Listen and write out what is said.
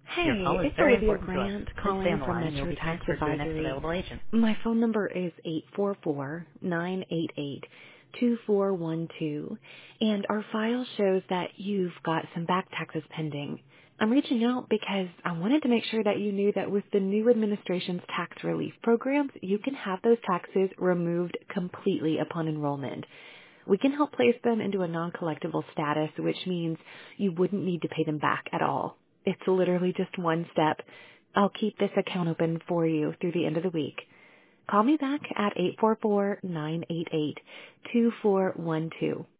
Your Hey, call is it's very Olivia important to us. Grant Please stay on calling the from line and you'll Metro be Tax transferred to the next Advisory. available agent. My phone number is 844-988-2412, and our file shows that you've got some back taxes pending. I'm reaching out because I wanted to make sure that you knew that with the new administration's tax relief programs, you can have those taxes removed completely upon enrollment. We can help place them into a non-collectible status, which means you wouldn't need to pay them back at all. It's literally just one step. I'll keep this account open for you through the end of the week. Call me back at 844-988-2412.